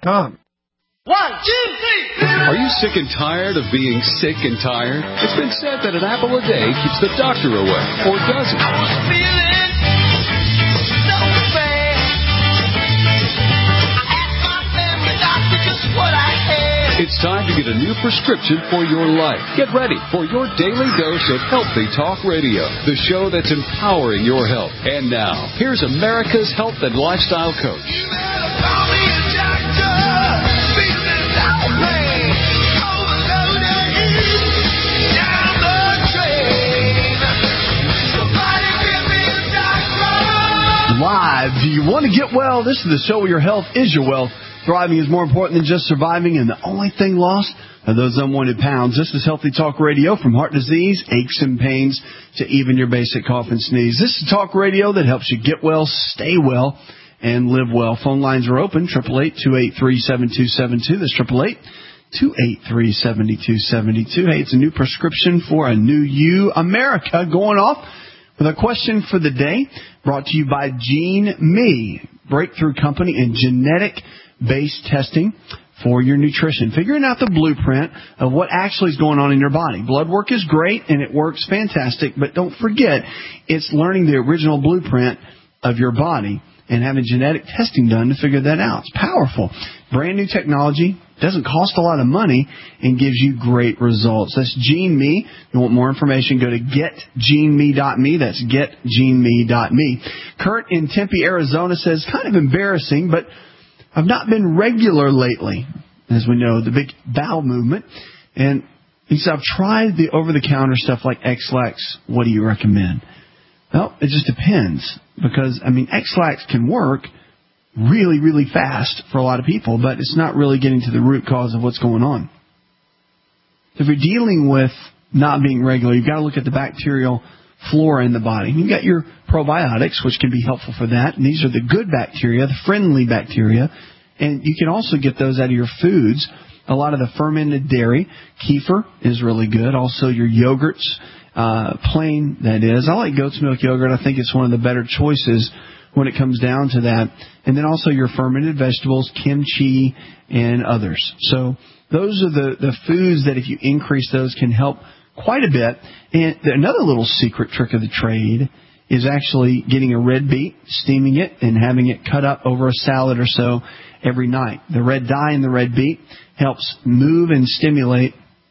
BabyBoomerStuff.com. 1, 2, 3. Are you sick and tired of being sick and tired? It's been said that an apple a day keeps the doctor away, or does it? I was feeling so bad. I asked my family doctor just what I had. It's time to get a new prescription for your life. Get ready for your daily dose of Healthy Talk Radio, the show that's empowering your health. And now, here's America's health and lifestyle coach. You better call me a doctor. Feeling so bad. Overloaded. Down the drain. Somebody give me a doctor. Live. Do you want to get well? This is the show where your health is your wealth. Thriving is more important than just surviving, and the only thing lost are those unwanted pounds. This is Healthy Talk Radio, from heart disease, aches and pains, to even your basic cough and sneeze. This is talk radio that helps you get well, stay well, and live well. Phone lines are open, 888-283-7272. That's 888-283-7272. Hey, it's a new prescription for a new you. America going off with a question for the day, brought to you by Gene Me, breakthrough company in genetic-based testing for your nutrition. Figuring out the blueprint of what actually is going on in your body. Blood work is great, and it works fantastic, but don't forget, it's learning the original blueprint of your body and having genetic testing done to figure that out. It's powerful. Brand new technology, doesn't cost a lot of money, and gives you great results. That's Gene Me. If you want more information, go to getgeneme.me. That's getgeneme.me. Kurt in Tempe, Arizona says, kind of embarrassing, but I've not been regular lately. As we know, the big bowel movement. And he said, I've tried the over-the-counter stuff like X-Lax. What do you recommend? Well, it just depends. Because, X-Lax can work really, really fast for a lot of people, but it's not really getting to the root cause of what's going on. So if you're dealing with not being regular, you've got to look at the bacterial flora in the body. You've got your probiotics, which can be helpful for that. And these are the good bacteria, the friendly bacteria. And you can also get those out of your foods. A lot of the fermented dairy. Kefir is really good. Also your yogurts, plain, that is. I like goat's milk yogurt. I think it's one of the better choices when it comes down to that. And then also your fermented vegetables, kimchi, and others. So those are the foods that if you increase those can help quite a bit. And another little secret trick of the trade is actually getting a red beet, steaming it, and having it cut up over a salad or so every night. The red dye in the red beet helps move and stimulate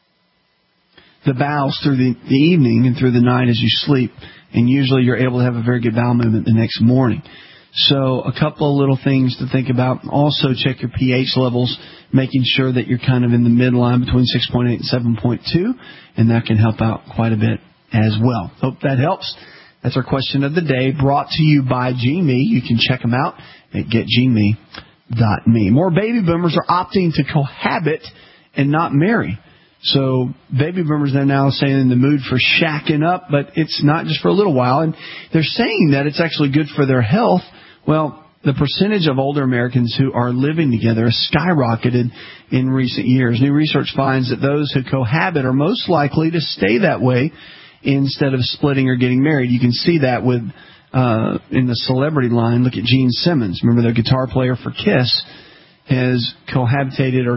the bowels through the evening and through the night as you sleep. And usually you're able to have a very good bowel movement the next morning. So a couple of little things to think about. Also check your pH levels, making sure that you're kind of in the midline between 6.8 and 7.2, and that can help out quite a bit as well. Hope that helps. That's our question of the day, brought to you by Gene Me. You can check them out at getgeneme.me. More baby boomers are opting to cohabit and not marry. So baby boomers are now saying in the mood for shacking up, but it's not just for a little while. And they're saying that it's actually good for their health. Well, the percentage of older Americans who are living together has skyrocketed in recent years. New research finds that those who cohabit are most likely to stay that way instead of splitting or getting married. You can see that with in the celebrity line. Look at Gene Simmons. Remember, the guitar player for Kiss has cohabitated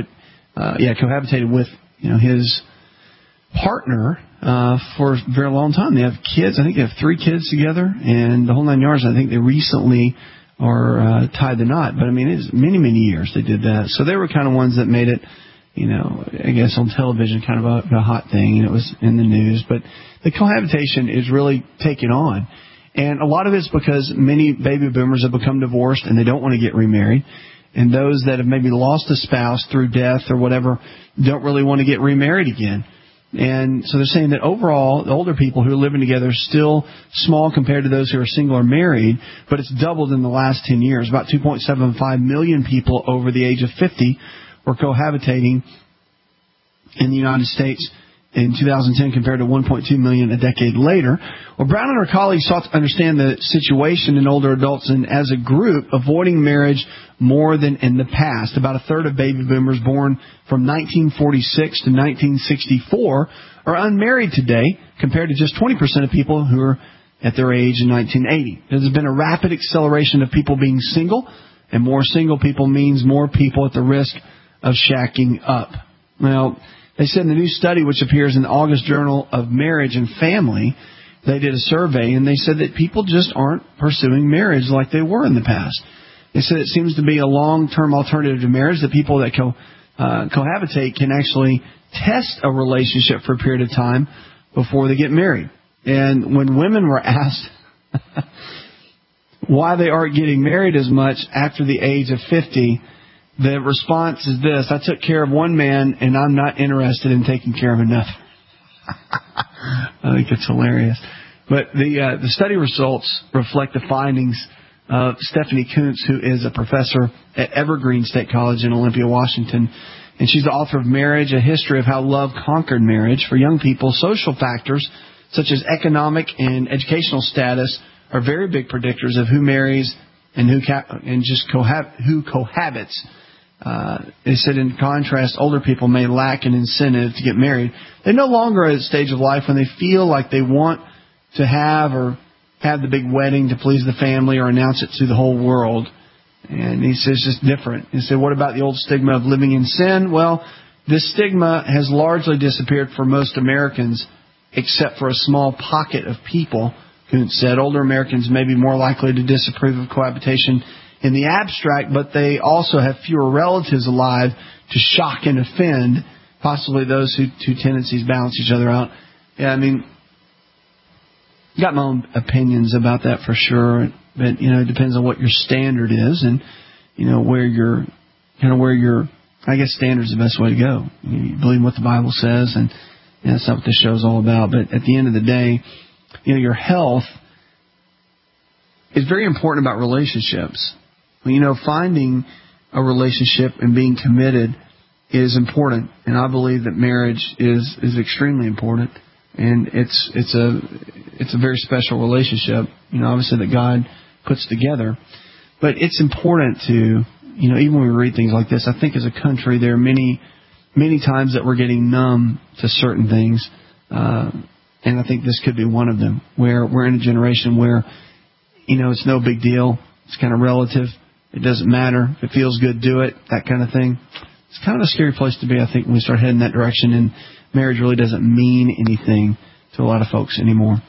with his partner for a very long time. They have kids. I think they have 3 kids together, and the whole 9 yards. I think they recently are tied the knot. But, it's many, many years they did that. So they were kind of ones that made it, I guess on television, kind of a hot thing, and it was in the news. But the cohabitation is really taking on. And a lot of it's because many baby boomers have become divorced, and they don't want to get remarried. And those that have maybe lost a spouse through death or whatever don't really want to get remarried again. And so they're saying that overall, the older people who are living together are still small compared to those who are single or married, but it's doubled in the last 10 years. About 2.75 million people over the age of 50 were cohabitating in the United States in 2010 compared to 1.2 million a decade later. Well, Brown and her colleagues sought to understand the situation in older adults and, as a group, avoiding marriage more than in the past. About a third of baby boomers born from 1946 to 1964 are unmarried today, compared to just 20% of people who are at their age in 1980. There's been a rapid acceleration of people being single And more single people means more people at the risk of shacking up. Now, they said in the new study, which appears in the August Journal of Marriage and Family, they did a survey, and they said that people just aren't pursuing marriage like they were in the past. They said it seems to be a long-term alternative to marriage, that people that cohabitate can actually test a relationship for a period of time before they get married. And when women were asked why they aren't getting married as much after the age of 50, the response is this: I took care of one man, and I'm not interested in taking care of another. I think it's hilarious. But the study results reflect the findings of Stephanie Kuntz, who is a professor at Evergreen State College in Olympia, Washington. And she's the author of Marriage, A History of How Love Conquered Marriage. For young people, social factors such as economic and educational status are very big predictors of who marries and who cohabits. They said, in contrast, older people may lack an incentive to get married. They're no longer at a stage of life when they feel like they want to have the big wedding to please the family or announce it to the whole world. And he says it's just different. He said, what about the old stigma of living in sin? Well, this stigma has largely disappeared for most Americans, except for a small pocket of people. Kuntz said older Americans may be more likely to disapprove of cohabitation in the abstract, but they also have fewer relatives alive to shock and offend, possibly those whose tendencies balance each other out. Yeah, I mean, got my own opinions about that for sure, but it depends on what your standard is, and where your I guess standard's the best way to go. You believe what the Bible says, and that's not what this show's all about. But at the end of the day, your health is very important about relationships. Finding a relationship and being committed is important, and I believe that marriage is extremely important, and it's a very special relationship. Obviously that God puts together, but it's important to even when we read things like this. I think as a country there are many times that we're getting numb to certain things, and I think this could be one of them, where we're in a generation where it's no big deal, it's kind of relative. It doesn't matter. If it feels good, do it. That kind of thing. It's kind of a scary place to be, I think, when we start heading that direction, and marriage really doesn't mean anything to a lot of folks anymore.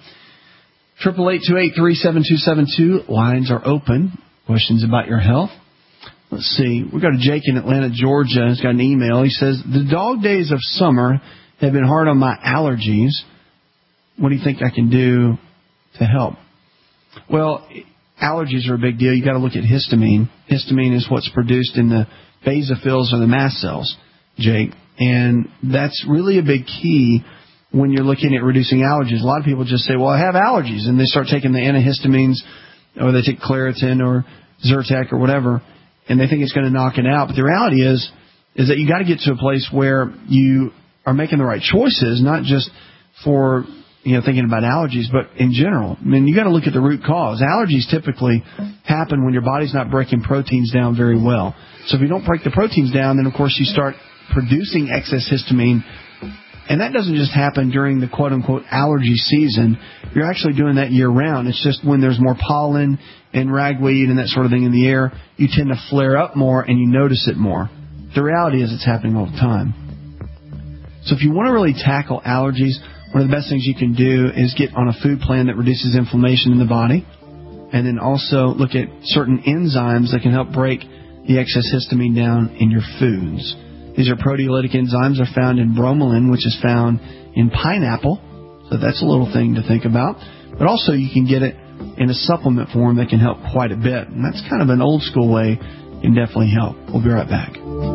888-283-7272. Lines are open. Questions about your health? Let's see. We've got a Jake in Atlanta, Georgia. He's got an email. He says, the dog days of summer have been hard on my allergies. What do you think I can do to help? Well, allergies are a big deal. You've got to look at histamine. Histamine is what's produced in the basophils or the mast cells, Jake. And that's really a big key when you're looking at reducing allergies. A lot of people just say, well, I have allergies, and they start taking the antihistamines, or they take Claritin or Zyrtec or whatever, and they think it's going to knock it out. But the reality is that you got to get to a place where you are making the right choices, not just for thinking about allergies, but in general. I mean, you got to look at the root cause. Allergies typically happen when your body's not breaking proteins down very well. So if you don't break the proteins down, then of course you start producing excess histamine. And that doesn't just happen during the quote-unquote allergy season. You're actually doing that year-round. It's just when there's more pollen and ragweed and that sort of thing in the air, you tend to flare up more and you notice it more. The reality is it's happening all the time. So if you want to really tackle allergies, one of the best things you can do is get on a food plan that reduces inflammation in the body, and then also look at certain enzymes that can help break the excess histamine down in your foods. These are proteolytic enzymes are found in bromelain, which is found in pineapple. So that's a little thing to think about. But also you can get it in a supplement form that can help quite a bit. And that's kind of an old school way. It can definitely help. We'll be right back.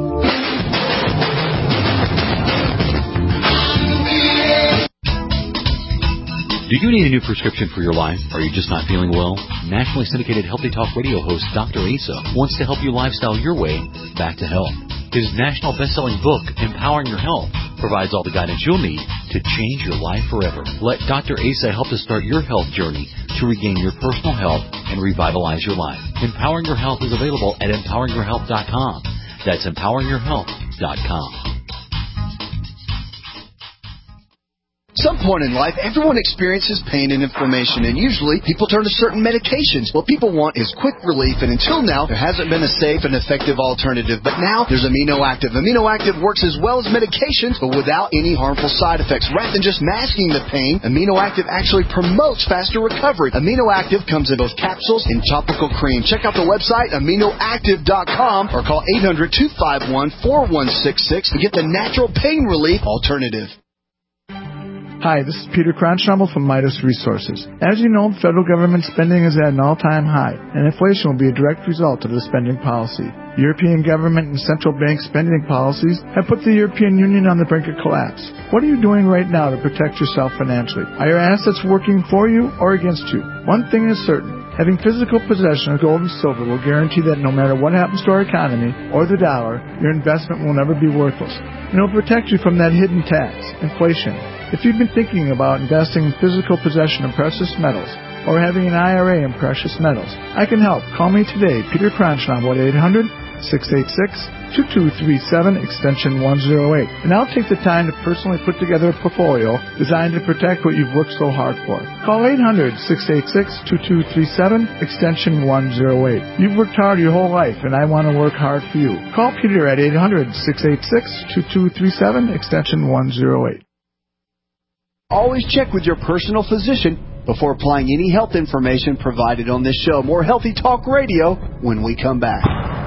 Do you need a new prescription for your life? Are you just not feeling well? Nationally syndicated Healthy Talk radio host Dr. Asa wants to help you lifestyle your way back to health. His national best-selling book, Empowering Your Health, provides all the guidance you'll need to change your life forever. Let Dr. Asa help to start your health journey to regain your personal health and revitalize your life. Empowering Your Health is available at empoweringyourhealth.com. That's empoweringyourhealth.com. some point in life, everyone experiences pain and inflammation, and usually people turn to certain medications. What people want is quick relief, and until now, there hasn't been a safe and effective alternative. But now, there's Amino Active. Amino Active works as well as medications, but without any harmful side effects. Rather than just masking the pain, Amino Active actually promotes faster recovery. Amino Active comes in both capsules and topical cream. Check out the website, aminoactive.com, or call 800-251-4166 to get the natural pain relief alternative. Hi, this is Peter Cronschnabel from Midas Resources. As you know, federal government spending is at an all-time high, and inflation will be a direct result of the spending policy. European government and central bank spending policies have put the European Union on the brink of collapse. What are you doing right now to protect yourself financially? Are your assets working for you or against you? One thing is certain. Having physical possession of gold and silver will guarantee that no matter what happens to our economy or the dollar, your investment will never be worthless. And it will protect you from that hidden tax, inflation. If you've been thinking about investing in physical possession of precious metals or having an IRA in precious metals, I can help. Call me today, Peter Cronschnabel, at 800-686-2237, extension 108. And I'll take the time to personally put together a portfolio designed to protect what you've worked so hard for. Call 800-686-2237, extension 108. You've worked hard your whole life, and I want to work hard for you. Call Peter at 800-686-2237, extension 108. Always check with your personal physician before applying any health information provided on this show. More Healthy Talk Radio when we come back.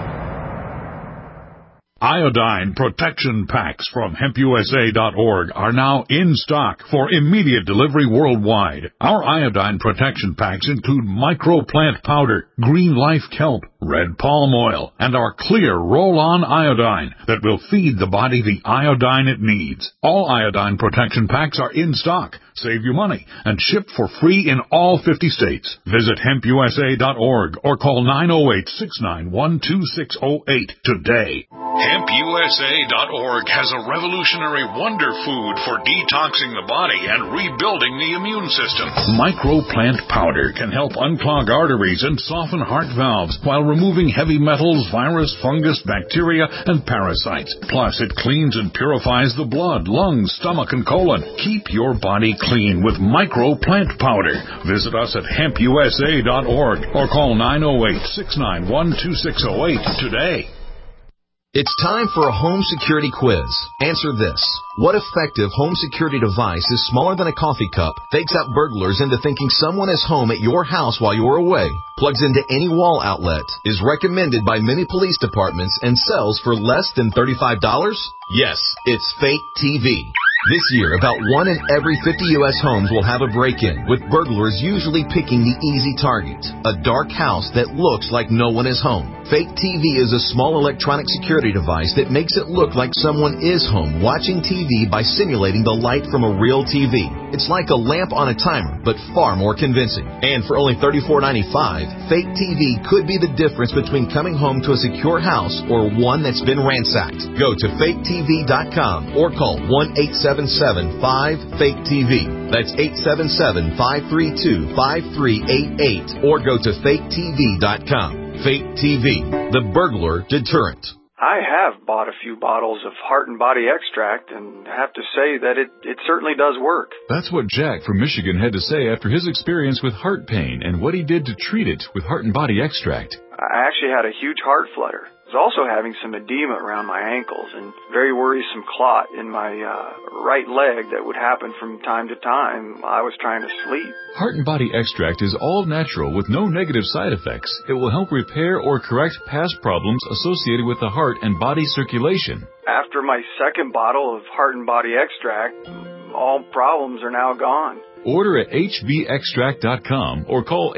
Iodine protection packs from hempusa.org are now in stock for immediate delivery worldwide. Our iodine protection packs include microplant powder, green life kelp, red palm oil, and our clear roll-on iodine that will feed the body the iodine it needs. All iodine protection packs are in stock, save you money, and shipped for free in all 50 states. Visit hempusa.org or call 908-691-2608 today. HempUSA.org has a revolutionary wonder food for detoxing the body and rebuilding the immune system. Microplant powder can help unclog arteries and soften heart valves while removing heavy metals, virus, fungus, bacteria, and parasites. Plus, it cleans and purifies the blood, lungs, stomach, and colon. Keep your body clean with Microplant powder. Visit us at HempUSA.org or call 908-691-2608 today. It's time for a home security quiz. Answer this. What effective home security device is smaller than a coffee cup, fakes out burglars into thinking someone is home at your house while you're away, plugs into any wall outlet, is recommended by many police departments, and sells for less than $35? Yes, it's Fake TV. This year, about 1 in every 50 U.S. homes will have a break-in, with burglars usually picking the easy target, a dark house that looks like no one is home. Fake TV is a small electronic security device that makes it look like someone is home watching TV by simulating the light from a real TV. It's like a lamp on a timer, but far more convincing. And for only $34.95, Fake TV could be the difference between coming home to a secure house or one that's been ransacked. Go to faketv.com or call 1-877-5-FAKE-TV. That's 877-532-5388. Or go to faketv.com. Fake TV, the burglar deterrent. I have bought a few bottles of Heart and Body Extract and have to say that it certainly does work. That's what Jack from Michigan had to say after his experience with heart pain and what he did to treat it with Heart and Body Extract. I actually had a huge heart flutter. I was also having some edema around my ankles and very worrisome clot in my right leg that would happen from time to time. I was trying to sleep. Heart and Body Extract is all natural with no negative side effects. It will help repair or correct past problems associated with the heart and body circulation. After my second bottle of Heart and Body Extract, all problems are now gone. Order at hbextract.com or call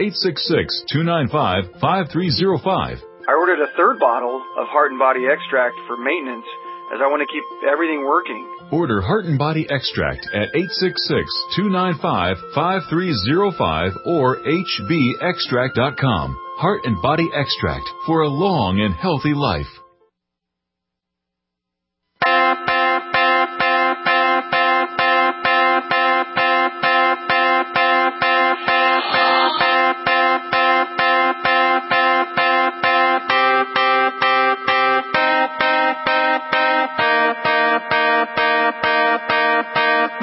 866-295-5305. I ordered a third bottle of Heart and Body Extract for maintenance as I want to keep everything working. Order Heart and Body Extract at 866-295-5305 or hbextract.com. Heart and Body Extract for a long and healthy life.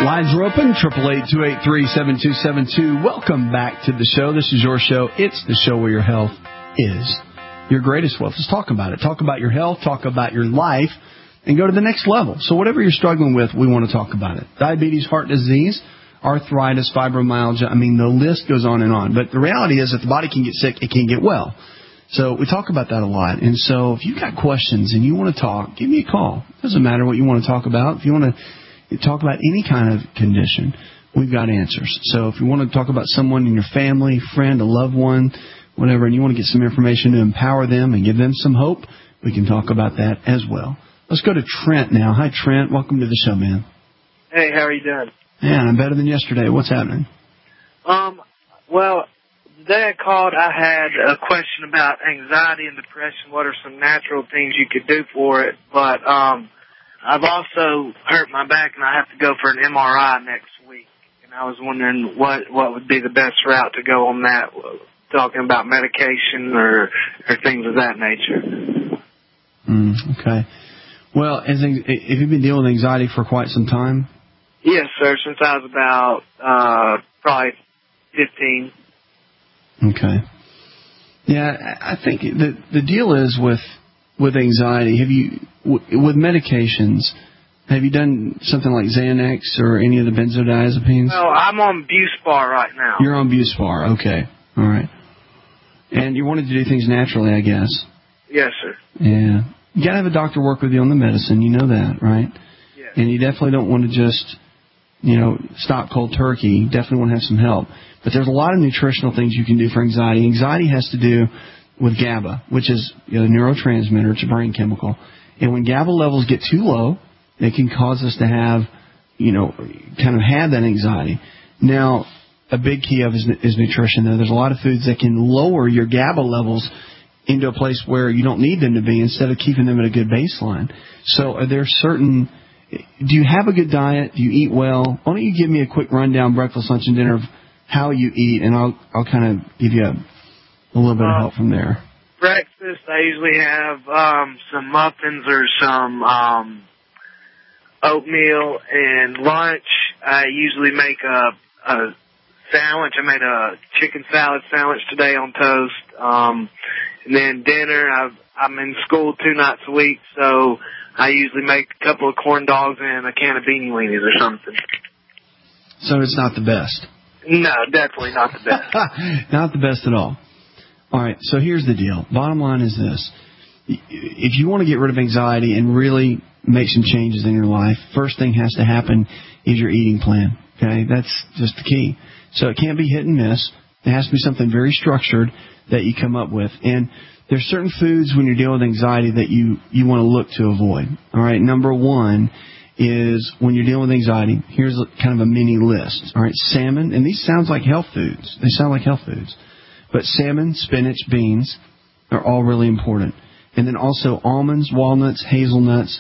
Lines are open, 888-283-7272. Welcome back to the show. This is your show. It's the show where your health is your greatest wealth. Let's talk about it. Talk about your health, talk about your life, and go to the next level. So whatever you're struggling with, we want to talk about it. Diabetes, heart disease, arthritis, fibromyalgia. I mean, the list goes on and on. But the reality is, if the body can get sick, it can get well. So we talk about that a lot. And so if you've got questions and you want to talk, give me a call. It doesn't matter what you want to talk about. If you want to talk about any kind of condition, we've got answers. So if you want to talk about someone in your family, friend, a loved one, whatever, and you want to get some information to empower them and give them some hope, we can talk about that as well. Let's go to Trent now. Hi, Trent. Welcome to the show, man. Hey, how are you doing? Man, I'm better than yesterday. What's happening? Well, the day I called, I had a question about anxiety and depression. What are some natural things you could do for it? But I've also hurt my back, and I have to go for an MRI next week. And I was wondering what would be the best route to go on that, talking about medication or things of that nature. Okay. Well, have you been dealing with anxiety for quite some time? Yes, sir, since I was about probably 15. Okay. Yeah, I think the deal is with anxiety, with medications, have you done something like Xanax or any of the benzodiazepines? No, I'm on Buspar right now. You're on Buspar, okay. All right. And you wanted to do things naturally, I guess. Yes, sir. Yeah. You got to have a doctor work with you on the medicine. You know that, right? Yes. And you definitely don't want to just, stop cold turkey. You definitely want to have some help. But there's a lot of nutritional things you can do for anxiety. Anxiety has to do with GABA, which is a neurotransmitter. It's a brain chemical. And when GABA levels get too low, it can cause us to have, kind of have that anxiety. Now, a big key of is nutrition, though. There's a lot of foods that can lower your GABA levels into a place where you don't need them to be instead of keeping them at a good baseline. So are there certain... Do you have a good diet? Do you eat well? Why don't you give me a quick rundown, breakfast, lunch, and dinner, of how you eat, and I'll kind of give you a little bit of help from there. Breakfast, I usually have some muffins or some oatmeal. And lunch, I usually make a sandwich. I made a chicken salad sandwich today on toast. And then dinner, I'm in school 2 nights a week, so I usually make a couple of corn dogs and a can of beanie weenies or something. So it's not the best? No, definitely not the best. Not the best at all. All right, so here's the deal. Bottom line is this. If you want to get rid of anxiety and really make some changes in your life, first thing has to happen is your eating plan. Okay, that's just the key. So it can't be hit and miss. It has to be something very structured that you come up with. And there's certain foods when you're dealing with anxiety that you want to look to avoid. All right, number one is when you're dealing with anxiety, here's kind of a mini list. All right, salmon, and these sounds like health foods. They sound like health foods. But salmon, spinach, beans are all really important. And then also almonds, walnuts, hazelnuts,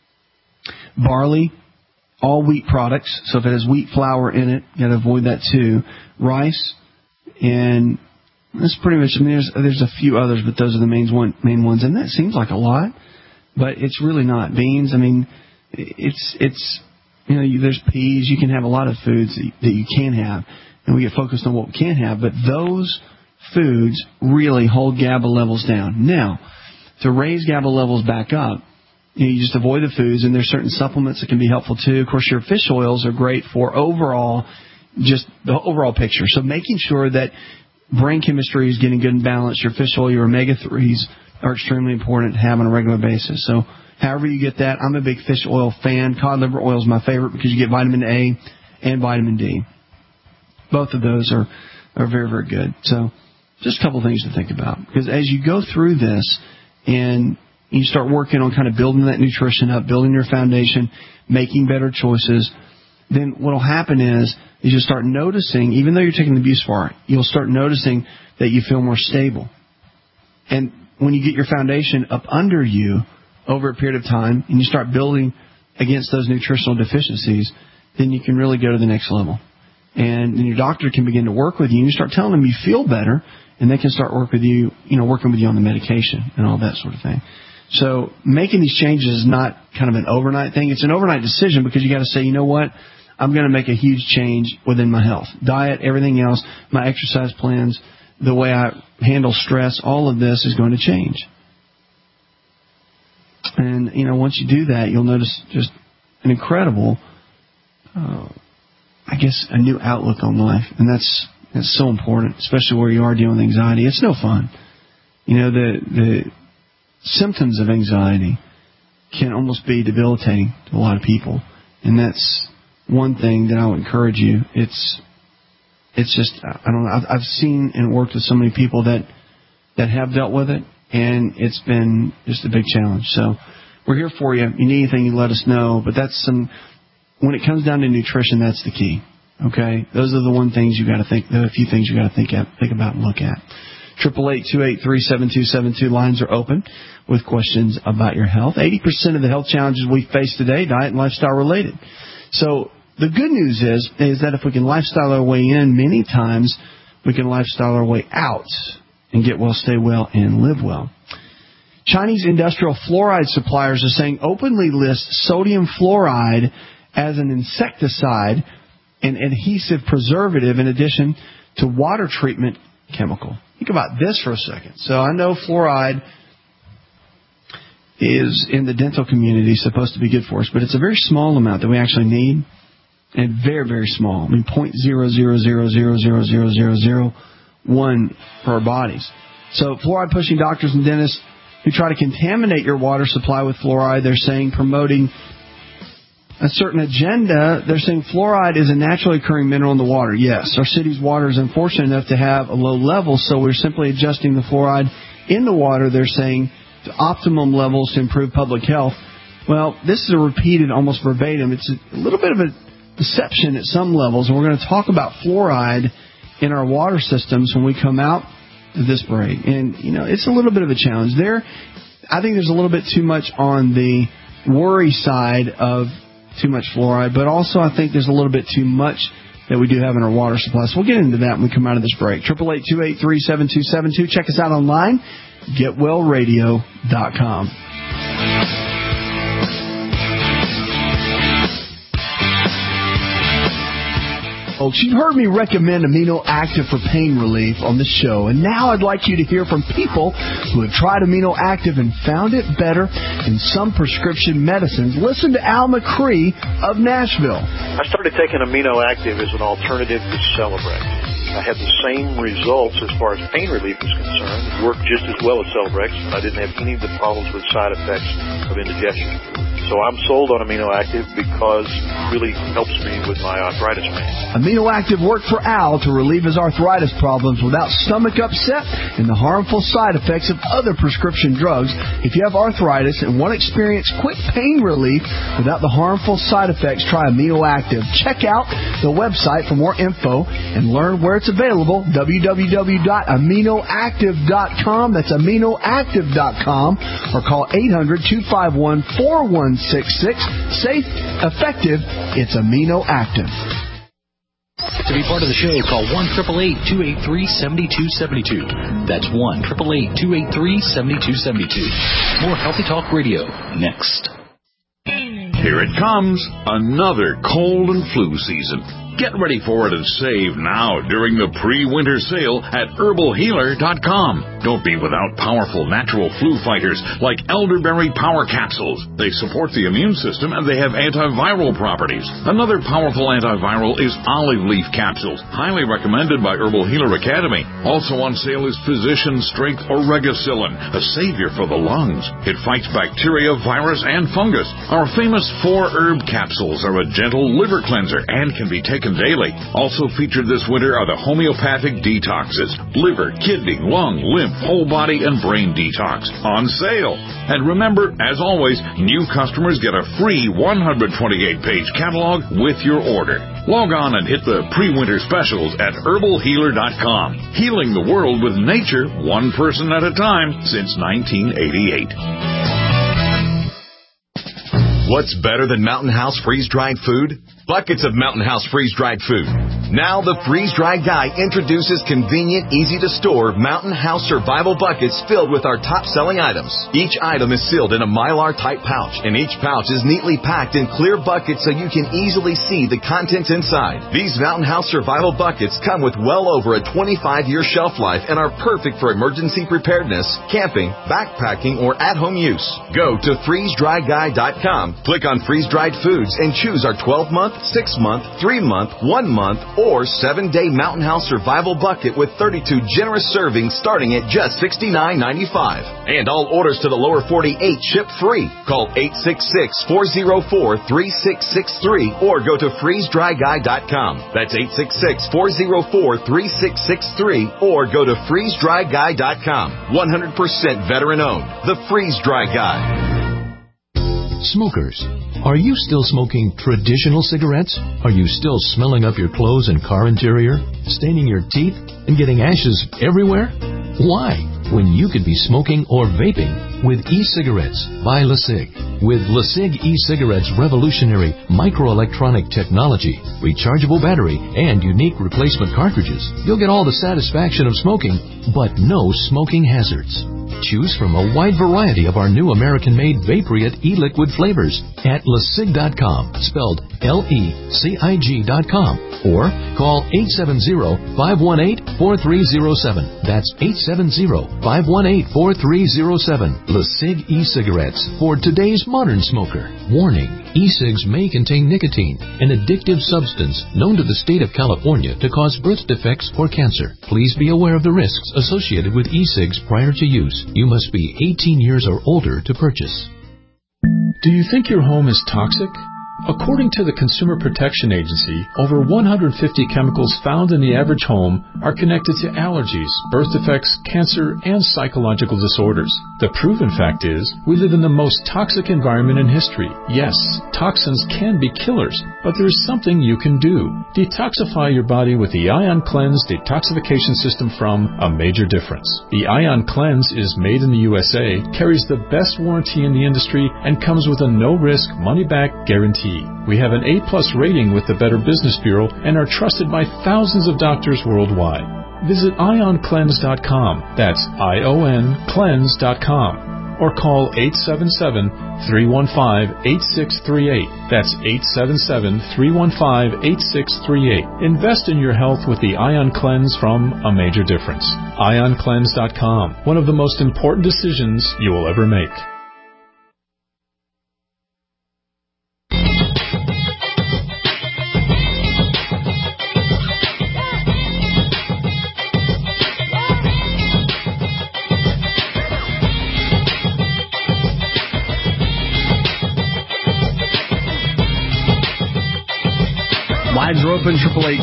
barley, all wheat products. So if it has wheat flour in it, you got to avoid that too. Rice, and that's pretty much, there's a few others, but those are the main ones. And that seems like a lot, but it's really not. Beans, it's there's peas. You can have a lot of foods that you can have, and we get focused on what we can't have. But those foods really hold GABA levels down. Now, to raise GABA levels back up, you just avoid the foods, and there's certain supplements that can be helpful too. Of course, your fish oils are great for just the overall picture. So making sure that brain chemistry is getting good and balanced. Your fish oil, your omega-3s are extremely important to have on a regular basis. So however you get that, I'm a big fish oil fan. Cod liver oil is my favorite because you get vitamin A and vitamin D. Both of those are very, very good. So just a couple things to think about. Because as you go through this and you start working on kind of building that nutrition up, building your foundation, making better choices, then what will happen is you'll start noticing, even though you're taking the Buspar, you'll start noticing that you feel more stable. And when you get your foundation up under you over a period of time and you start building against those nutritional deficiencies, then you can really go to the next level. And then your doctor can begin to work with you, and you start telling them you feel better, and they can start working with you on the medication and all that sort of thing. So making these changes is not kind of an overnight thing. It's an overnight decision because you got to say, you know what, I'm going to make a huge change within my health. Diet, everything else, my exercise plans, the way I handle stress, all of this is going to change. And, once you do that, you'll notice just an incredible, a new outlook on life. And that's so important, especially where you are dealing with anxiety. It's no fun. The symptoms of anxiety can almost be debilitating to a lot of people. And that's one thing that I would encourage you. It's just, I don't know, I've seen and worked with so many people that have dealt with it, and it's been just a big challenge. So we're here for you. If you need anything, you let us know. But when it comes down to nutrition, that's the key. Okay? Those are the few things you got to think about and look at. 888-283-7272 lines are open with questions about your health. 80% of the health challenges we face today, diet and lifestyle related. So the good news is that if we can lifestyle our way in, many times we can lifestyle our way out and get well, stay well, and live well. Chinese industrial fluoride suppliers are saying openly list sodium fluoride as an insecticide and adhesive preservative in addition to water treatment chemical. Think about this for a second. So I know fluoride is in the dental community supposed to be good for us, but it's a very small amount that we actually need, and very, very small. 0.000000001 for our bodies. So fluoride-pushing doctors and dentists who try to contaminate your water supply with fluoride, they're saying promoting a certain agenda. They're saying fluoride is a naturally occurring mineral in the water. Yes, our city's water is unfortunate enough to have a low level, so we're simply adjusting the fluoride in the water, they're saying, to optimum levels to improve public health. Well, this is a repeated almost verbatim. It's a little bit of a deception at some levels, and we're going to talk about fluoride in our water systems when we come out of this break. And, it's a little bit of a challenge there. I think there's a little bit too much on the worry side of too much fluoride, but also I think there's a little bit too much that we do have in our water supply. So we'll get into that when we come out of this break. 888-283-7272. Check us out online, GetWellRadio.com. Folks, you've heard me recommend Amino Active for pain relief on this show, and now I'd like you to hear from people who have tried Amino Active and found it better than some prescription medicines. Listen to Al McCree of Nashville. I started taking Amino Active as an alternative to Celebrex. I had the same results as far as pain relief is concerned. It worked just as well as Celebrex, but I didn't have any of the problems with side effects of indigestion. So I'm sold on Amino Active because it really helps me with my arthritis pain. Amino Active worked for Al to relieve his arthritis problems without stomach upset and the harmful side effects of other prescription drugs. If you have arthritis and want to experience quick pain relief without the harmful side effects, try Amino Active. Check out the website for more info and learn where it's available, www.aminoactive.com. That's aminoactive.com, or call 800-251-4166. Safe, effective, it's Amino Active. To be part of the show, call 1-888-283-7272. That's 1-888-283-7272. More Healthy Talk Radio next. Here it comes, another cold and flu season. Get ready for it and save now during the pre-winter sale at herbalhealer.com. Don't be without powerful natural flu fighters like elderberry power capsules. They support the immune system and they have antiviral properties. Another powerful antiviral is olive leaf capsules, highly recommended by Herbal Healer Academy. Also on sale is Physician Strength Oregacillin, a savior for the lungs. It fights bacteria, virus, and fungus. Our famous 4-herb capsules are a gentle liver cleanser and can be taken daily. Also featured this winter are the homeopathic detoxes, liver, kidney, lung, lymph, whole body, and brain detox on sale. And remember, as always, new customers get a free 128-page catalog with your order. Log on and hit the pre-winter specials at herbalhealer.com. Healing the world with nature, one person at a time, since 1988. What's better than Mountain House freeze-dried food? Buckets of Mountain House freeze-dried food. Now the freeze-dried guy introduces convenient, easy-to-store Mountain House survival buckets filled with our top-selling items. Each item is sealed in a Mylar-type pouch, and each pouch is neatly packed in clear buckets so you can easily see the contents inside. These Mountain House survival buckets come with well over a 25-year shelf life and are perfect for emergency preparedness, camping, backpacking, or at-home use. Go to freezedryguy.com, click on freeze-dried foods, and choose our 12-month, 6-month, 3-month, 1-month, or 7-day Mountain House survival bucket with 32 generous servings starting at just $69.95. And all orders to the lower 48 ship free. Call 866-404-3663 or go to freezedryguy.com. That's 866-404-3663 or go to freezedryguy.com. 100% veteran owned. The Freeze Dry Guy. Smokers, are you still smoking traditional cigarettes? Are you still smelling up your clothes and car interior, staining your teeth, and getting ashes everywhere? Why, when you could be smoking or vaping with e-cigarettes by LeSig? With LeSig e-cigarettes' revolutionary microelectronic technology, rechargeable battery, and unique replacement cartridges, you'll get all the satisfaction of smoking, but no smoking hazards. Choose from a wide variety of our new American-made Vaporite e-liquid flavors at LeSig.com, spelled LECIG.com, or call 870-518-4307. That's 870-518-4307. LeSig e-cigarettes for today's modern smoker. Warning, e-cigs may contain nicotine, an addictive substance known to the state of California to cause birth defects or cancer. Please be aware of the risks associated with e-cigs prior to use. You must be 18 years or older to purchase. Do you think your home is toxic? According to the Consumer Protection Agency, over 150 chemicals found in the average home are connected to allergies, birth defects, cancer, and psychological disorders. The proven fact is, we live in the most toxic environment in history. Yes, toxins can be killers, but there's something you can do. Detoxify your body with the Ion Cleanse detoxification system from A Major Difference. The Ion Cleanse is made in the USA, carries the best warranty in the industry, and comes with a no-risk, money-back guarantee. We have an A+ rating with the Better Business Bureau and are trusted by thousands of doctors worldwide. Visit IonCleanse.com. That's IonCleanse.com. Or call 877-315-8638. That's 877-315-8638. Invest in your health with the Ion Cleanse from A Major Difference. IonCleanse.com. One of the most important decisions you will ever make. Lines are open,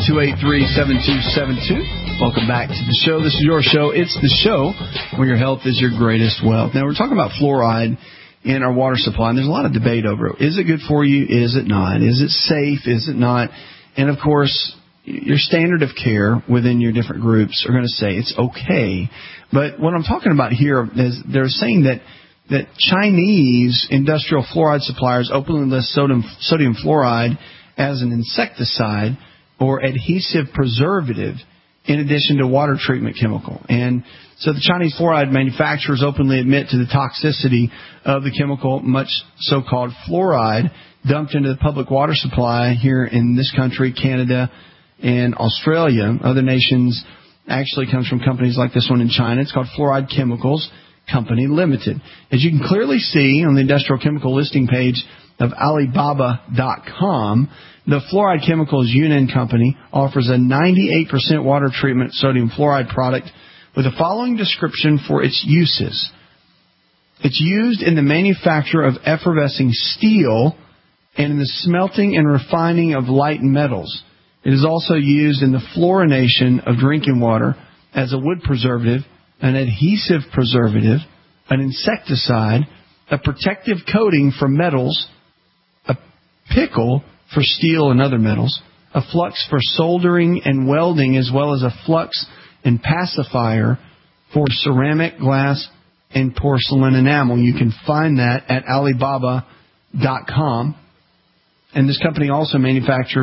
888-283-7272. Welcome back to the show. This is your show. It's the show where your health is your greatest wealth. Now, we're talking about fluoride in our water supply, and there's a lot of debate over it. Is it good for you? Is it not? Is it safe? Is it not? And, of course, your standard of care within your different groups are going to say it's okay. But what I'm talking about here is they're saying that Chinese industrial fluoride suppliers openly list sodium fluoride as an insecticide or adhesive preservative in addition to water treatment chemical. And so the Chinese fluoride manufacturers openly admit to the toxicity of the chemical, much so-called fluoride, dumped into the public water supply here in this country, Canada, and Australia. Other nations actually comes from companies like this one in China. It's called Fluoride Chemicals Company Limited. As you can clearly see on the industrial chemical listing page of Alibaba.com, the Fluoride Chemicals Yunnan Company offers a 98% water treatment sodium fluoride product with the following description for its uses. It's used in the manufacture of effervescing steel and in the smelting and refining of light metals. It is also used in the fluorination of drinking water as a wood preservative, an adhesive preservative, an insecticide, a protective coating for metals, a pickle for steel and other metals, a flux for soldering and welding, as well as a flux and pacifier for ceramic, glass, and porcelain enamel. You can find that at Alibaba.com. And this company also manufactures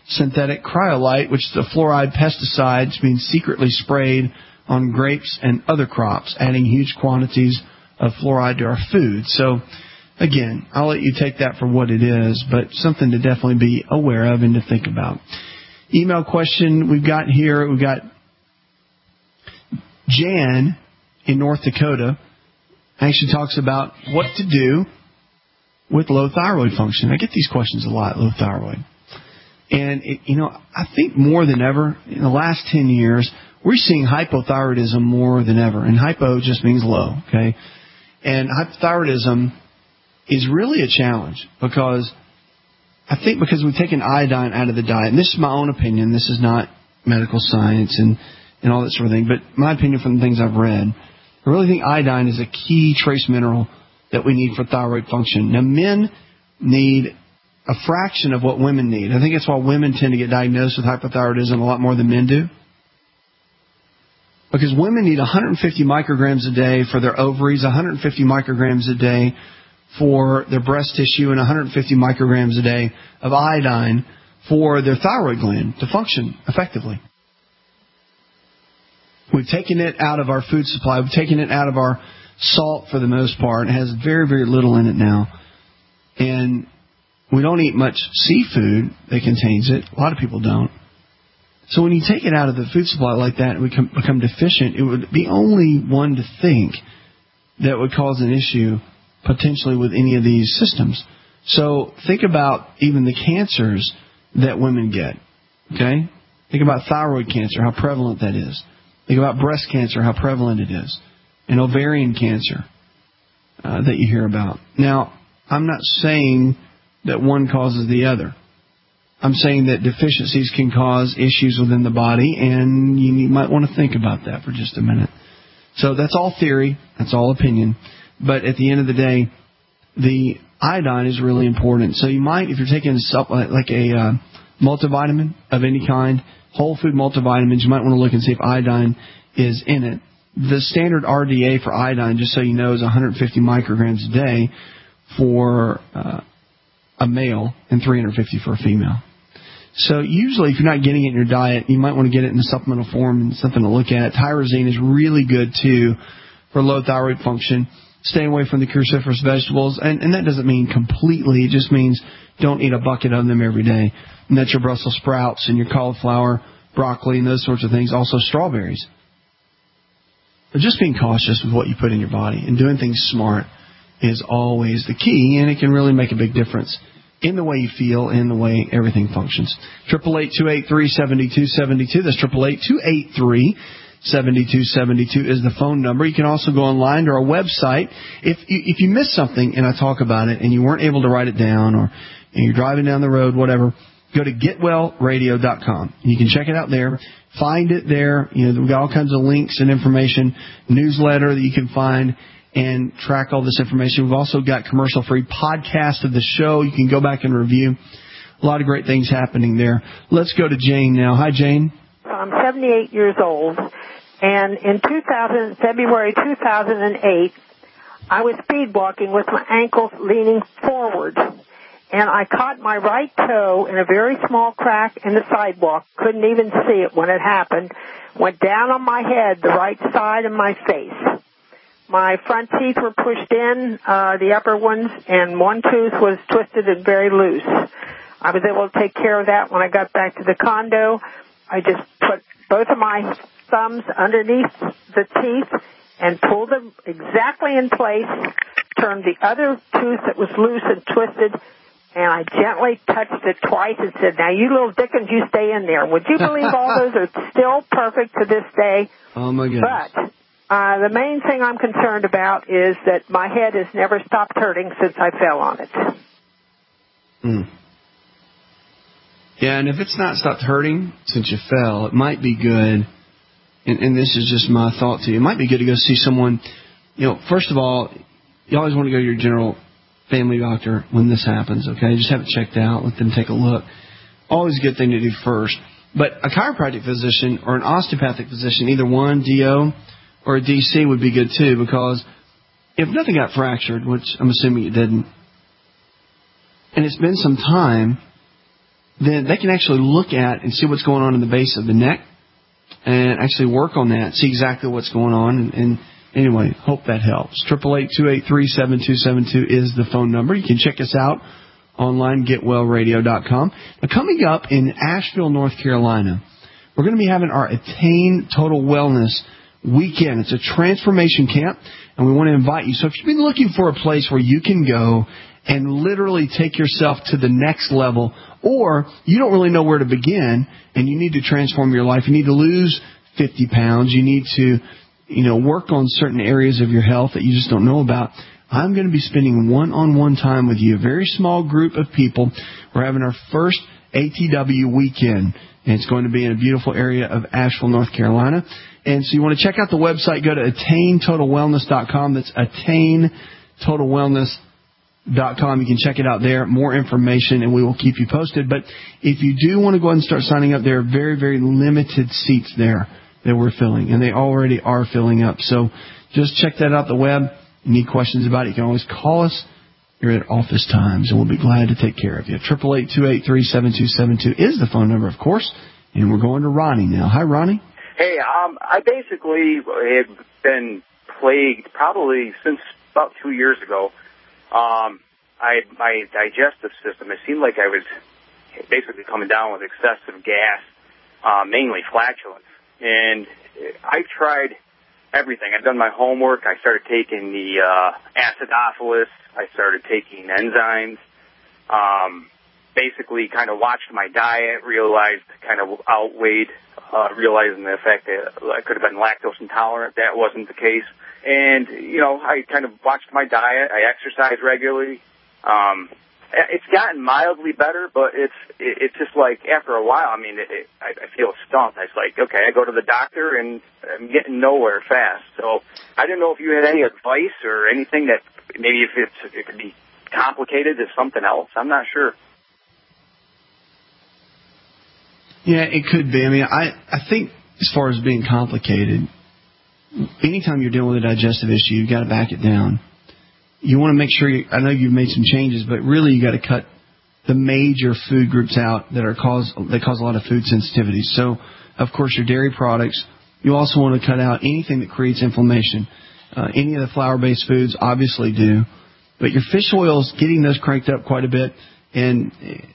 synthetic cryolite, which is a fluoride pesticide being secretly sprayed on grapes and other crops, adding huge quantities of fluoride to our food. So, again, I'll let you take that for what it is, but something to definitely be aware of and to think about. Email question we've got here. We've got Jan in North Dakota. Actually talks about what to do with low thyroid function. I get these questions a lot, low thyroid. And, I think more than ever, in the last 10 years, we're seeing hypothyroidism more than ever. And hypo just means low, okay? And hypothyroidism is really a challenge because we've taken iodine out of the diet. And this is my own opinion. This is not medical science and all that sort of thing. But my opinion from the things I've read, I really think iodine is a key trace mineral that we need for thyroid function. Now, men need a fraction of what women need. I think that's why women tend to get diagnosed with hypothyroidism a lot more than men do. Because women need 150 micrograms a day for their ovaries, 150 micrograms a day for their breast tissue, and 150 micrograms a day of iodine for their thyroid gland to function effectively. We've taken it out of our food supply. We've taken it out of our salt for the most part. It has very, very little in it now. And we don't eat much seafood that contains it. A lot of people don't. So when you take it out of the food supply like that and we become deficient, it would be only one to think that would cause an issue potentially with any of these systems. So think about even the cancers that women get. Okay? Think about thyroid cancer, how prevalent that is. Think about breast cancer, how prevalent it is. And ovarian cancer that you hear about. Now, I'm not saying that one causes the other. I'm saying that deficiencies can cause issues within the body, and you might want to think about that for just a minute. So that's all theory. That's all opinion. But at the end of the day, the iodine is really important. So you might, if you're taking like a multivitamin of any kind, whole food multivitamins, you might want to look and see if iodine is in it. The standard RDA for iodine, just so you know, is 150 micrograms a day for a male and 350 for a female. So usually if you're not getting it in your diet, you might want to get it in a supplemental form and something to look at. Tyrosine is really good, too, for low thyroid function. Stay away from the cruciferous vegetables. And that doesn't mean completely. It just means don't eat a bucket of them every day. And that's your Brussels sprouts and your cauliflower, broccoli, and those sorts of things. Also strawberries. But just being cautious with what you put in your body and doing things smart is always the key, and it can really make a big difference in the way you feel and the way everything functions. 888-283-7272. That's 888-283-7272 is the phone number. You can also go online to our website. If you missed something and I talk about it and you weren't able to write it down or you're driving down the road, whatever, go to getwellradio.com. You can check it out there. Find it there. We've got all kinds of links and information, newsletter that you can find and track all this information. We've also got commercial-free podcast of the show. You can go back and review. A lot of great things happening there. Let's go to Jane now. Hi, Jane. I'm 78 years old, and in February 2008, I was speed walking with my ankles leaning forward, and I caught my right toe in a very small crack in the sidewalk. Couldn't even see it when it happened. Went down on my head, the right side of my face. My front teeth were pushed in, the upper ones, and one tooth was twisted and very loose. I was able to take care of that when I got back to the condo. I just put both of my thumbs underneath the teeth and pulled them exactly in place, turned the other tooth that was loose and twisted, and I gently touched it twice and said, now, you little dickens, you stay in there. Would you believe all those are still perfect to this day? Oh, my goodness. But the main thing I'm concerned about is that my head has never stopped hurting since I fell on it. Yeah, and if it's not stopped hurting since you fell, it might be good, and this is just my thought to you, it might be good to go see someone. First of all, you always want to go to your general family doctor when this happens, okay? Just have it checked out, let them take a look. Always a good thing to do first. But a chiropractic physician or an osteopathic physician, either one, DO, or a DC would be good too, because if nothing got fractured, which I'm assuming it didn't, and it's been some time, then they can actually look at and see what's going on in the base of the neck and actually work on that, see exactly what's going on. And anyway, hope that helps. 888-283-7272 is the phone number. You can check us out online, getwellradio.com. Now, coming up in Asheville, North Carolina, we're going to be having our Attain Total Wellness Weekend. It's a transformation camp, and we want to invite you. So if you've been looking for a place where you can go and literally take yourself to the next level, or you don't really know where to begin and you need to transform your life, you need to lose 50 pounds, you need to work on certain areas of your health that you just don't know about, I'm going to be spending one-on-one time with you, a very small group of people. We're having our first ATW weekend, and it's going to be in a beautiful area of Asheville, North Carolina. And so you want to check out the website, go to attaintotalwellness.com. That's attaintotalwellness.com. You can check it out there, more information, and we will keep you posted. But if you do want to go ahead and start signing up, there are very, very limited seats there that we're filling, and they already are filling up. So just check that out, the web. You need questions about it, you can always call us. You're at office times, and we'll be glad to take care of you. 888-283-7272 is the phone number, of course. And we're going to Ronnie now. Hi, Ronnie. Hey, I basically have been plagued probably since about 2 years ago. My digestive system, it seemed like I was basically coming down with excessive gas, mainly flatulence. And I've tried everything. I've done my homework. I started taking the acidophilus. I started taking enzymes. Basically kind of watched my diet, realized kind of outweighed, realizing the fact that I could have been lactose intolerant. That wasn't the case. And, I kind of watched my diet. I exercise regularly. It's gotten mildly better, but it's just like after a while, I feel stumped. It's like, okay, I go to the doctor and I'm getting nowhere fast. So I didn't know if you had any advice or anything that maybe if it could be complicated as something else. I'm not sure. Yeah, it could be. I think as far as being complicated, anytime you're dealing with a digestive issue, you've got to back it down. You want to make sure, I know you've made some changes, but really you got to cut the major food groups out that cause a lot of food sensitivities. So, of course, your dairy products. You also want to cut out anything that creates inflammation. Any of the flour-based foods obviously do. But your fish oils, getting those cranked up quite a bit, and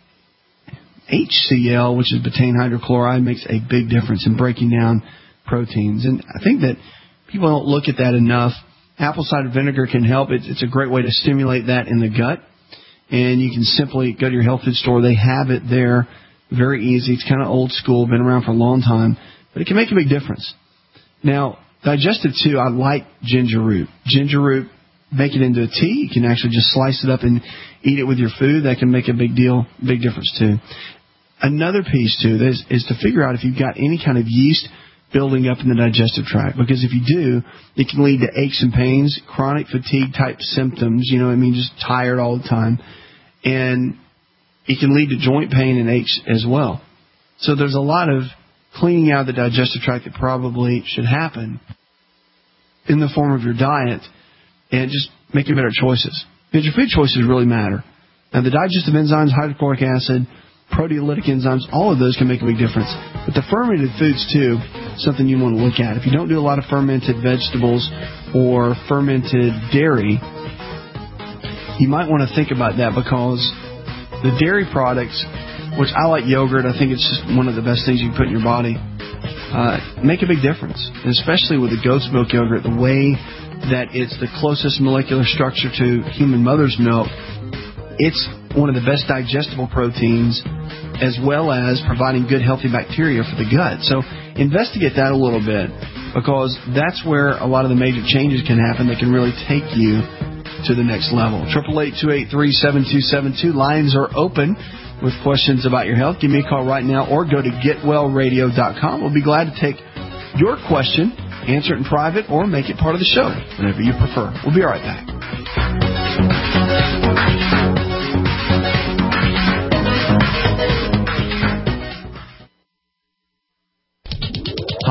HCl, which is betaine hydrochloride, makes a big difference in breaking down proteins. And I think that people don't look at that enough. Apple cider vinegar can help. It's a great way to stimulate that in the gut. And you can simply go to your health food store. They have it there. Very easy. It's kind of old school, been around for a long time. But it can make a big difference. Now, digestive, too, I like ginger root. Ginger root, make it into a tea. You can actually just slice it up and eat it with your food. That can make a big difference, too. Another piece, too, is to figure out if you've got any kind of yeast building up in the digestive tract. Because if you do, it can lead to aches and pains, chronic fatigue-type symptoms, just tired all the time. And it can lead to joint pain and aches as well. So there's a lot of cleaning out of the digestive tract that probably should happen in the form of your diet and just making better choices. Because your food choices really matter. Now, the digestive enzymes, hydrochloric acid, proteolytic enzymes, all of those can make a big difference. But the fermented foods, too, something you want to look at. If you don't do a lot of fermented vegetables or fermented dairy, you might want to think about that, because the dairy products, which I like yogurt, I think it's just one of the best things you can put in your body, make a big difference. And especially with the goat's milk yogurt, the way that it's the closest molecular structure to human mother's milk, it's one of the best digestible proteins, as well as providing good, healthy bacteria for the gut. So investigate that a little bit, because that's where a lot of the major changes can happen that can really take you to the next level. 888-283-7272. Lines are open with questions about your health. Give me a call right now or go to getwellradio.com. We'll be glad to take your question, answer it in private, or make it part of the show, whenever you prefer. We'll be right back.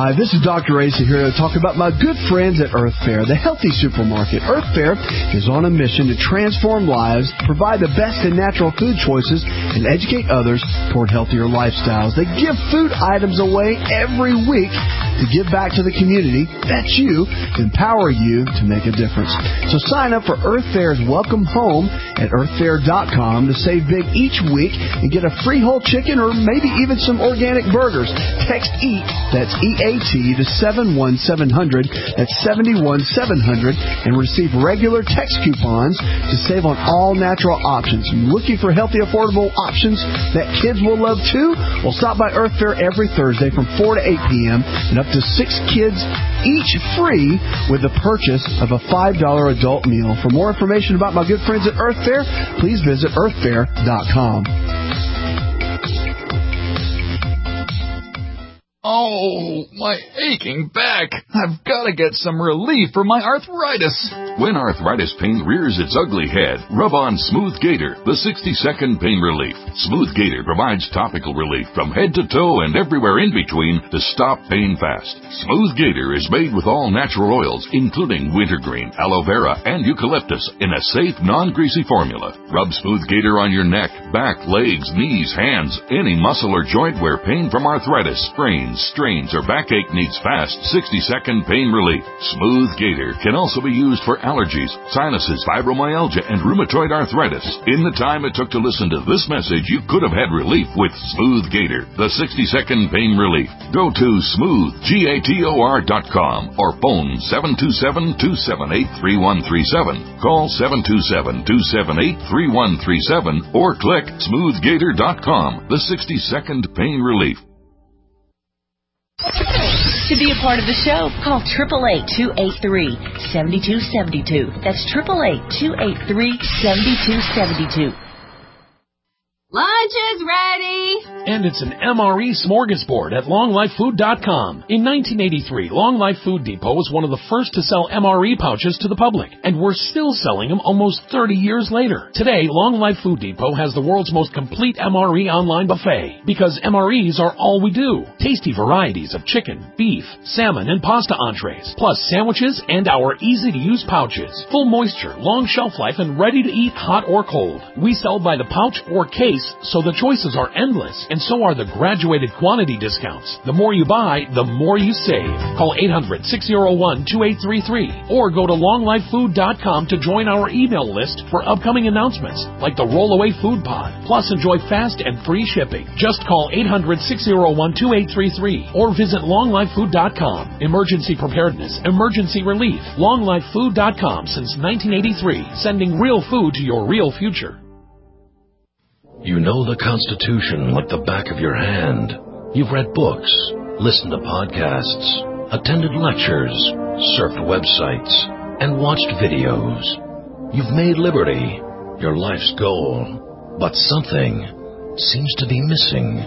Hi, this is Dr. Asa here to talk about my good friends at Earth Fare, the healthy supermarket. Earth Fare is on a mission to transform lives, provide the best in natural food choices, and educate others toward healthier lifestyles. They give food items away every week to give back to the community. That's you, to empower you to make a difference. So sign up for Earth Fare's Welcome Home at earthfare.com to save big each week and get a free whole chicken or maybe even some organic burgers. Text EAT, that's EAT, to 71700, that's 71700, and receive regular text coupons to save on all natural options. Looking for healthy, affordable options that kids will love too? Well, stop by Earth Fare every Thursday from 4 to 8 p.m. and up to 6 kids each free with the purchase of a $5 adult meal. For more information about my good friends at Earth Fare, please visit earthfare.com. Oh, my aching back. I've got to get some relief for my arthritis. When arthritis pain rears its ugly head, rub on Smooth Gator, the 60-second pain relief. Smooth Gator provides topical relief from head to toe and everywhere in between to stop pain fast. Smooth Gator is made with all natural oils, including wintergreen, aloe vera, and eucalyptus in a safe, non-greasy formula. Rub Smooth Gator on your neck, back, legs, knees, hands, any muscle or joint where pain from arthritis, sprains, strains, or backache needs fast 60-second pain relief. Smooth Gator can also be used for allergies, sinuses, fibromyalgia, and rheumatoid arthritis. In the time it took to listen to this message, you could have had relief with Smooth Gator, the 60-second pain relief. Go to smoothgator.com or phone 727-278-3137. Call 727-278-3137 or click smoothgator.com, the 60-second pain relief. To be a part of the show, call 888-283-7272. That's 888-283-7272. Lunch is ready! And it's an MRE smorgasbord at LongLifeFood.com. In 1983, Long Life Food Depot was one of the first to sell MRE pouches to the public, and we're still selling them almost 30 years later. Today, Long Life Food Depot has the world's most complete MRE online buffet, because MREs are all we do. Tasty varieties of chicken, beef, salmon, and pasta entrees, plus sandwiches and our easy-to-use pouches. Full moisture, long shelf life, and ready to eat hot or cold. We sell by the pouch or case, so the choices are endless, and so are the graduated quantity discounts. The more you buy, the more you save. Call 800-601-2833 or go to longlifefood.com to join our email list for upcoming announcements like the Rollaway Food Pod. Plus, enjoy fast and free shipping. Just call 800-601-2833 or visit longlifefood.com. Emergency preparedness, emergency relief. longlifefood.com since 1983, sending real food to your real future. You know the Constitution like the back of your hand. You've read books, listened to podcasts, attended lectures, surfed websites, and watched videos. You've made liberty your life's goal, but something seems to be missing.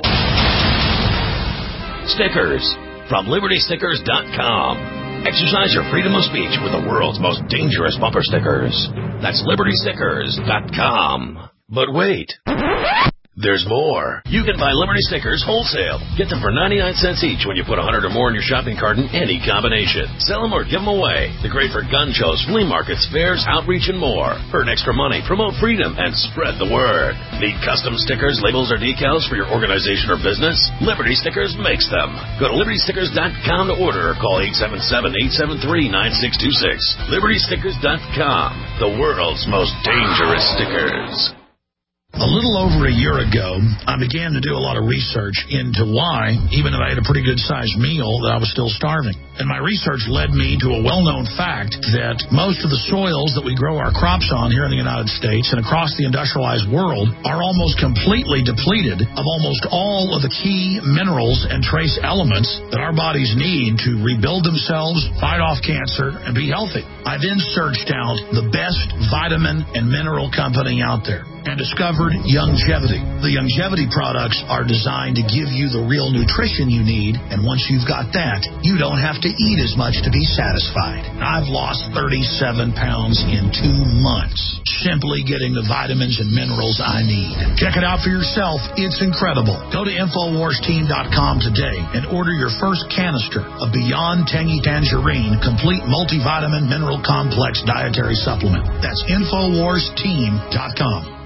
Stickers from LibertyStickers.com. Exercise your freedom of speech with the world's most dangerous bumper stickers. That's LibertyStickers.com. But wait, there's more. You can buy Liberty Stickers wholesale. Get them for 99 cents each when you put 100 or more in your shopping cart in any combination. Sell them or give them away. They're great for gun shows, flea markets, fairs, outreach, and more. Earn extra money, promote freedom, and spread the word. Need custom stickers, labels, or decals for your organization or business? Liberty Stickers makes them. Go to LibertyStickers.com to order or call 877-873-9626. LibertyStickers.com, the world's most dangerous stickers. A little over a year ago, I began to do a lot of research into why, even if I had a pretty good-sized meal, that I was still starving. And my research led me to a well-known fact that most of the soils that we grow our crops on here in the United States and across the industrialized world are almost completely depleted of almost all of the key minerals and trace elements that our bodies need to rebuild themselves, fight off cancer, and be healthy. I then searched out the best vitamin and mineral company out there. and discovered Youngevity. The Youngevity products are designed to give you the real nutrition you need, and once you've got that, you don't have to eat as much to be satisfied. I've lost 37 pounds in 2 months, simply getting the vitamins and minerals I need. Check it out for yourself. It's incredible. Go to InfoWarsTeam.com today and order your first canister of Beyond Tangy Tangerine Complete Multivitamin Mineral Complex Dietary Supplement. That's InfoWarsTeam.com.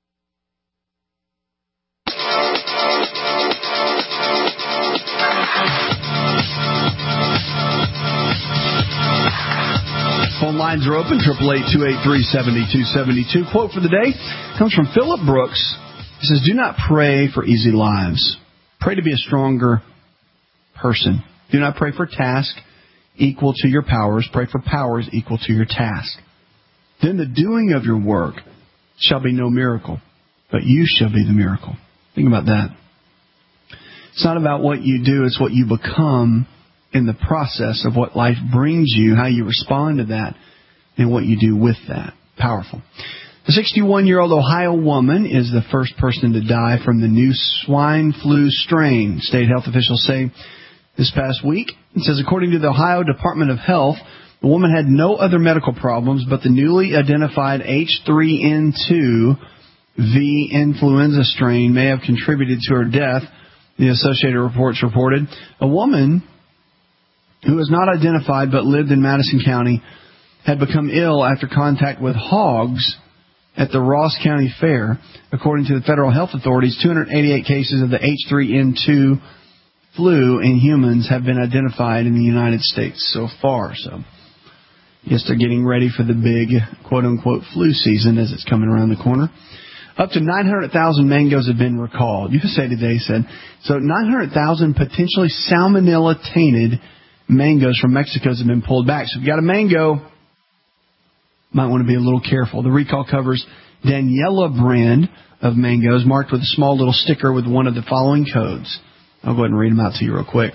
Phone lines are open, 888-283-7272. Quote for the day comes from Philip Brooks. He says, do not pray for easy lives. Pray to be a stronger person. Do not pray for tasks equal to your powers. Pray for powers equal to your task. Then the doing of your work shall be no miracle, but you shall be the miracle. Think about that. It's not about what you do, it's what you become in the process of what life brings you, how you respond to that, and what you do with that. Powerful. The 61-year-old Ohio woman is the first person to die from the new swine flu strain, state health officials say this past week. It says, according to the Ohio Department of Health, the woman had no other medical problems, but the newly identified H3N2 V influenza strain may have contributed to her death, the Associated Reports reported. A woman who was not identified but lived in Madison County had become ill after contact with hogs at the Ross County Fair. According to the federal health authorities, 288 cases of the H3N2 flu in humans have been identified in the United States so far. So, yes, they're getting ready for the big, quote-unquote, flu season as it's coming around the corner. Up to 900,000 mangoes have been recalled. USA Today said, so 900,000 potentially salmonella-tainted mangoes from Mexico have been pulled back. So if you got a mango, might want to be a little careful. The recall covers Daniela brand of mangoes marked with a small little sticker with one of the following codes. I'll go ahead and read them out to you real quick.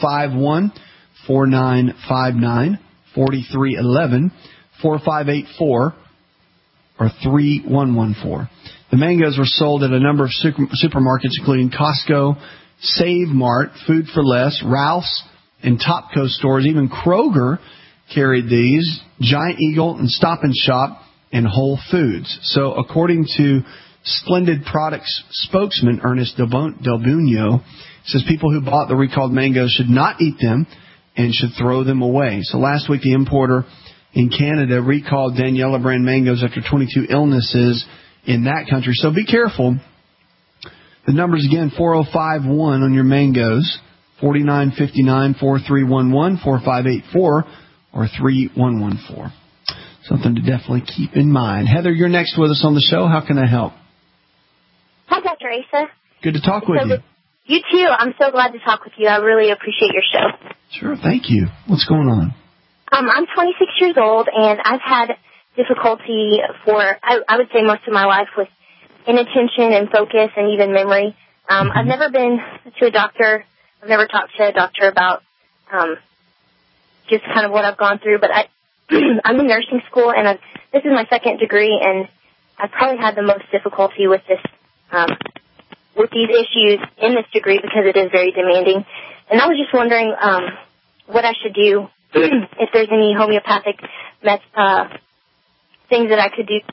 4051-4959, 4311, 4584, or 3114. The mangoes were sold at a number of supermarkets, including Costco, Save Mart, Food for Less, Ralph's, and Topco stores. Even Kroger carried these, Giant Eagle and Stop and Shop, and Whole Foods. So according to Splendid Products spokesman Ernest Del Buño, says people who bought the recalled mangoes should not eat them and should throw them away. So last week the importer in Canada recalled Daniela brand mangoes after 22 illnesses in that country. So be careful. The numbers again, 4051 on your mangoes, 4959, 4311, 4584, or 3114. Something to definitely keep in mind. Heather, you're next with us on the show. How can I help? Hi, Dr. Asa. Good to talk with you. You too. I'm so glad to talk with you. I really appreciate your show. Sure, thank you. What's going on? I'm 26 years old, and I've had difficulty for, I would say, most of my life with inattention and focus and even memory. I've never been to a doctor. I've never talked to a doctor about just kind of what I've gone through, but I'm in nursing school, and this is my second degree, and I've probably had the most difficulty with this, with these issues in this degree because it is very demanding. And I was just wondering what I should do, if there's any homeopathic things that I could do.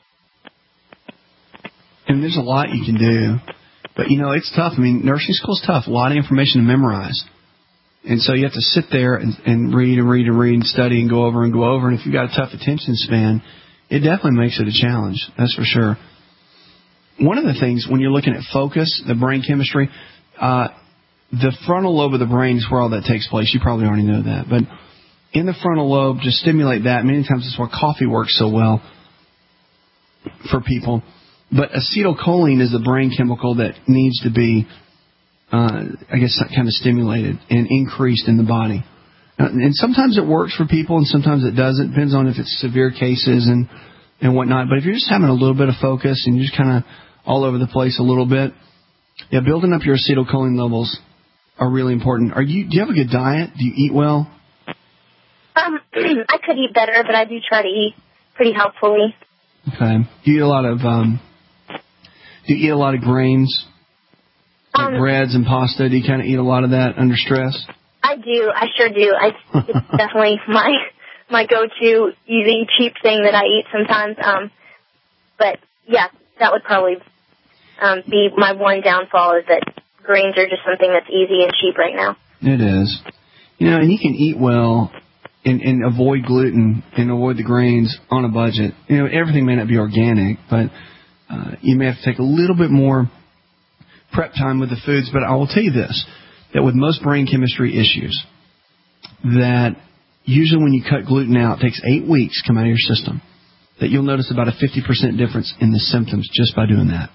And there's a lot you can do, but it's tough. I mean, nursing school's tough. A lot of information to memorize. And so you have to sit there and read and read and read and study and go over and go over. And if you've got a tough attention span, it definitely makes it a challenge. That's for sure. One of the things, when you're looking at focus, the brain chemistry, the frontal lobe of the brain is where all that takes place. You probably already know that. But in the frontal lobe, just stimulate that. Many times it's why coffee works so well for people. But acetylcholine is the brain chemical that needs to be, kind of stimulated and increased in the body. And sometimes it works for people and sometimes it doesn't. It depends on if it's severe cases and whatnot. But if you're just having a little bit of focus and you're just kind of all over the place a little bit, building up your acetylcholine levels are really important. Do you have a good diet? Do you eat well? I could eat better, but I do try to eat pretty healthfully. Okay. Do you eat a lot of Do you eat a lot of grains? Like breads and pasta? Do you kind of eat a lot of that under stress? I do. I sure do. It's definitely my go-to easy, cheap thing that I eat sometimes. But, yeah, that would probably be my one downfall is that grains are just something that's easy and cheap right now. It is. You know, and you can eat well and avoid gluten and avoid the grains on a budget. You know, everything may not be organic, but you may have to take a little bit more prep time with the foods. But I will tell you this, that with most brain chemistry issues, that usually when you cut gluten out, it takes 8 weeks to come out of your system, that you'll notice about a 50% difference in the symptoms just by doing that.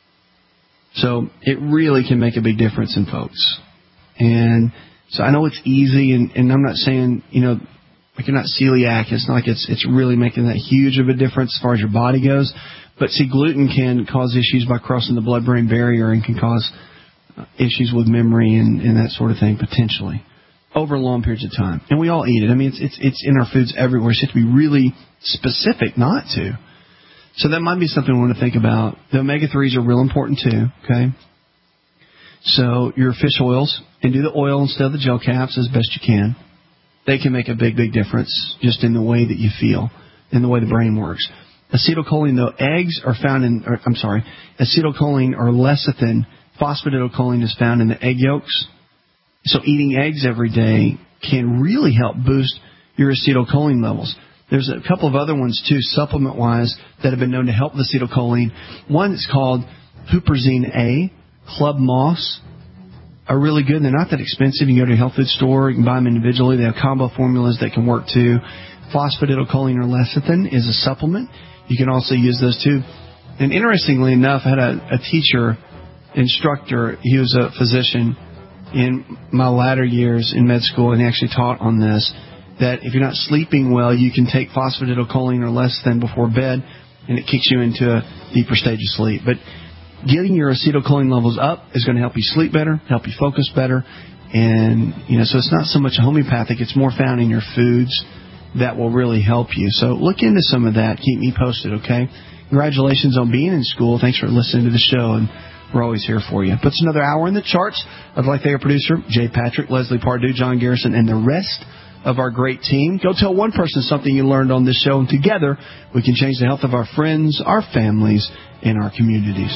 So it really can make a big difference in folks. And so I know it's easy, and I'm not saying, you know, like you're not celiac. It's not like it's really making that huge of a difference as far as your body goes. But see, gluten can cause issues by crossing the blood-brain barrier and can cause issues with memory and that sort of thing potentially over long periods of time. And we all eat it. I mean, it's in our foods everywhere. So you have to be really specific not to. So that might be something we want to think about. The omega-3s are real important too, okay? So your fish oils, and do the oil instead of the gel caps as best you can. They can make a big, big difference just in the way that you feel and the way the brain works. Acetylcholine, though, acetylcholine or lecithin, phosphatidylcholine is found in the egg yolks. So eating eggs every day can really help boost your acetylcholine levels. There's a couple of other ones, too, supplement-wise, that have been known to help with acetylcholine. One is called Huperzine A, Club Moss, are really good. They're not that expensive. You can go to a health food store. You can buy them individually. They have combo formulas that can work, too. Phosphatidylcholine or lecithin is a supplement. You can also use those, too. And interestingly enough, I had a teacher, instructor. He was a physician in my latter years in med school, and he actually taught on this, that if you're not sleeping well, you can take phosphatidylcholine or lecithin before bed, and it kicks you into a deeper stage of sleep. But getting your acetylcholine levels up is going to help you sleep better, help you focus better. And, you know, so it's not so much homeopathic. It's more found in your foods that will really help you. So look into some of that. Keep me posted, okay? Congratulations on being in school. Thanks for listening to the show, and we're always here for you. But it's another hour in the charts. I'd like to thank our producer, Jay Patrick, Leslie Pardue, John Garrison, and the rest of our great team. Go tell one person something you learned on this show, and together we can change the health of our friends, our families, and our communities.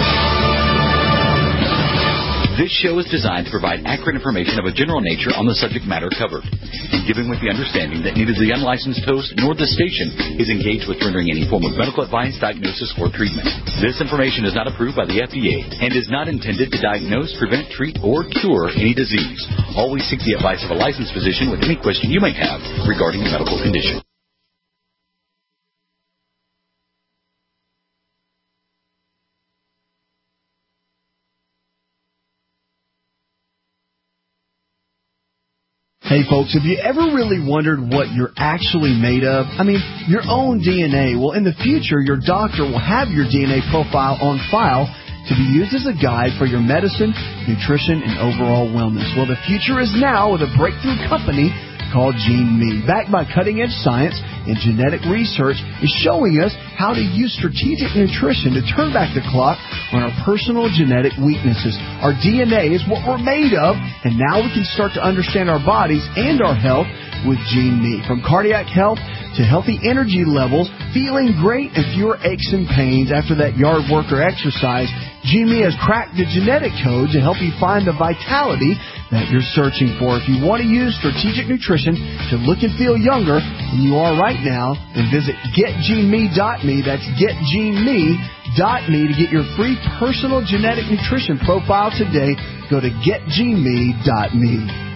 This show is designed to provide accurate information of a general nature on the subject matter covered, and given with the understanding that neither the unlicensed host nor the station is engaged with rendering any form of medical advice, diagnosis, or treatment. This information is not approved by the FDA and is not intended to diagnose, prevent, treat, or cure any disease. Always seek the advice of a licensed physician with any question you may have regarding a medical condition. Hey, folks, have you ever really wondered what you're actually made of? I mean, your own DNA. Well, in the future, your doctor will have your DNA profile on file to be used as a guide for your medicine, nutrition, and overall wellness. Well, the future is now with a breakthrough company called GeneMe. Backed by cutting-edge science and genetic research, is showing us how to use strategic nutrition to turn back the clock on our personal genetic weaknesses. Our DNA is what we're made of, and now we can start to understand our bodies and our health with GeneMe. From cardiac health to healthy energy levels, feeling great and fewer aches and pains after that yard work or exercise, GeneMe has cracked the genetic code to help you find the vitality that you're searching for. If you want to use strategic nutrition to look and feel younger than you are right now, then visit getgeneme.me. That's getgeneme.me to get your free personal genetic nutrition profile today. Go to getgeneme.me.